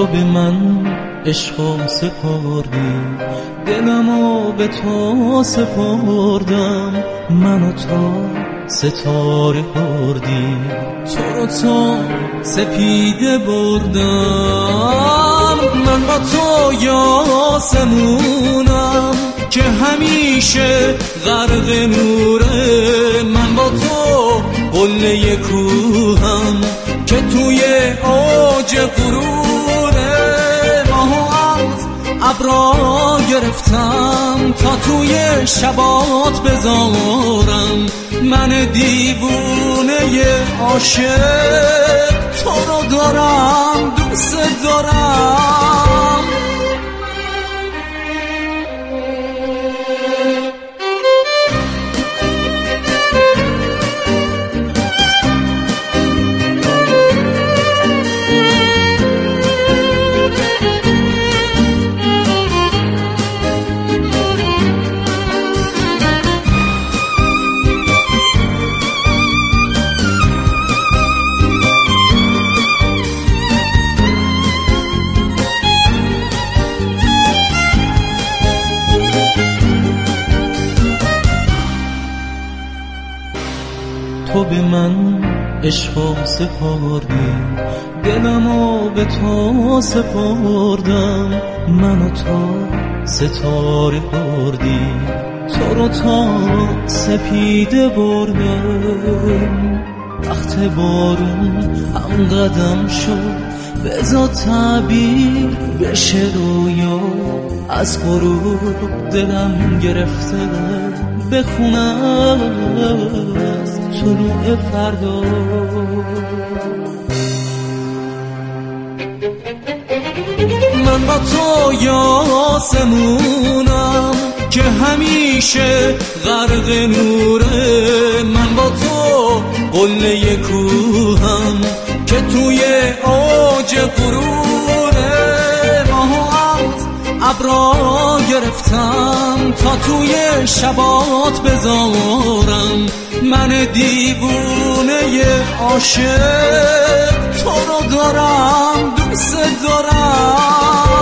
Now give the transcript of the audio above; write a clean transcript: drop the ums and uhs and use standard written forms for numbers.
تو به من عشقم سپردی، دلمو به تو سپردم، منو تا ستاره بردی، تو رو تا سپیده بردم. من با تو یاسمونم که همیشه غرق نوره، من با تو قله کوهم که توی اوج غروره. ماهو از ابرا گرفتم تا توی شبات بذارم، من دیوونه عاشق تو رو دارم، دوست دارم. تو به من عشقم سپردی، دلمو به تو سپردم، منو تا ستاره بردی، تو رو تا سپیده بردم. وقت بارون هم قدم شد، بذار تعبیر بشه رویا، از غروب دلم گرفته بخونم از طلوع فردا. من با تو یاسمونم که همیشه غرق نوره، من با تو قله کوهم که توی اوج غروره. ماهو از ابرا گرفتم تا توی شبات بذارم، من دیوونه عاشق تو رو دارم، دوست دارم.